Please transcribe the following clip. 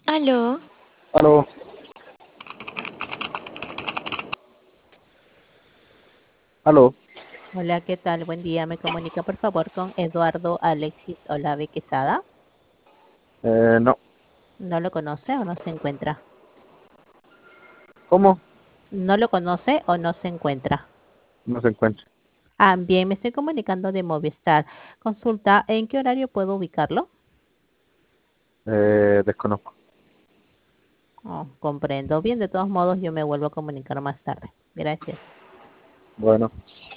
Aló, Aló, aló. Hola, ¿qué tal? Buen día. Me comunica por favor con Eduardo Alexis Olave Quesada. No. ¿No lo conoce o no se encuentra? ¿Cómo? ¿No lo conoce o no se encuentra? No se encuentra. Ah, bien, me estoy comunicando de Movistar. Consulta, ¿en qué horario puedo ubicarlo? Desconozco. Oh, comprendo. Bien, de todos modos yo me vuelvo a comunicar más tarde. Gracias. Bueno.